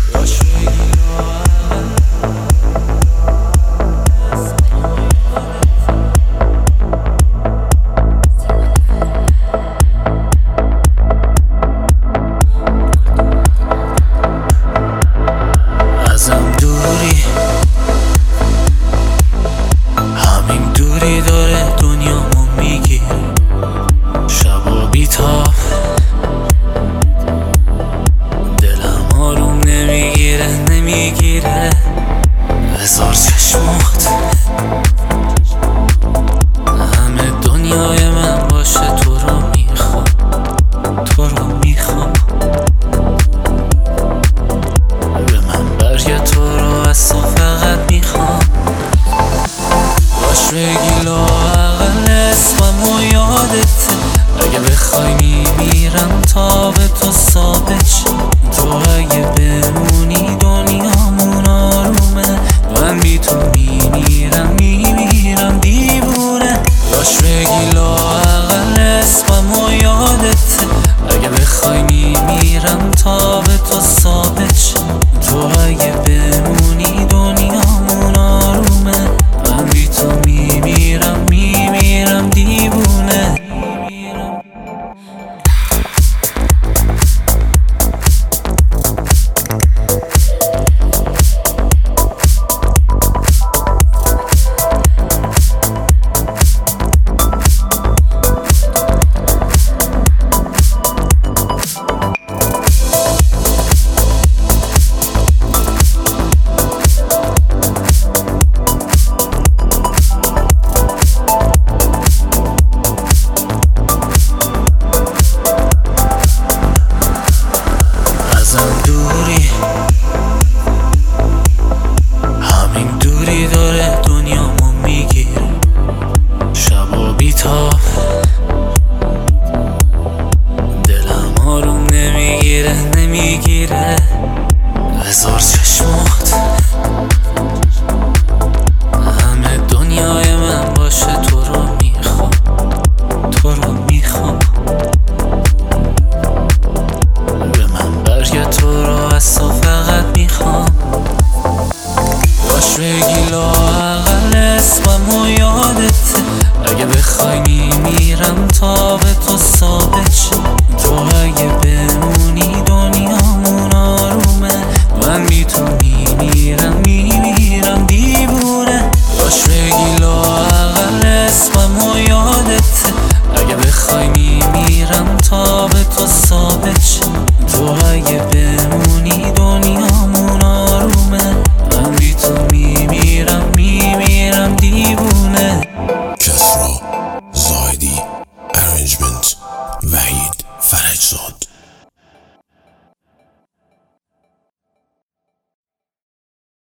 ازم دوری، همین دوری داره دنیامو میگیره. شبا بیتاب دلم آروم نمیگیره. هزار چشمات همه دنیای من باشه، تو رو میخوام، تو رو میخوام. به من برگه، تو رو از تو فقط میخوام. باش بگی لااقل اسمم و یادته. اگه بخوای میمیرم تا به تو ثابت شه. تو اگه بمونی دنیامون آرومه. من بی تو میمیرم دیوونه. باش بگی لااقل اسمم و یادته. اگه بخوای میمیرم تا به تو ثابت شه. تو اگه بمونی دنیامون آرومه. من بی تو میمیرم دیوونه. ازم دوری، همین دوری داره دنیامو میگیره. شبا بیتاب دلم آروم نمیگیره. هزار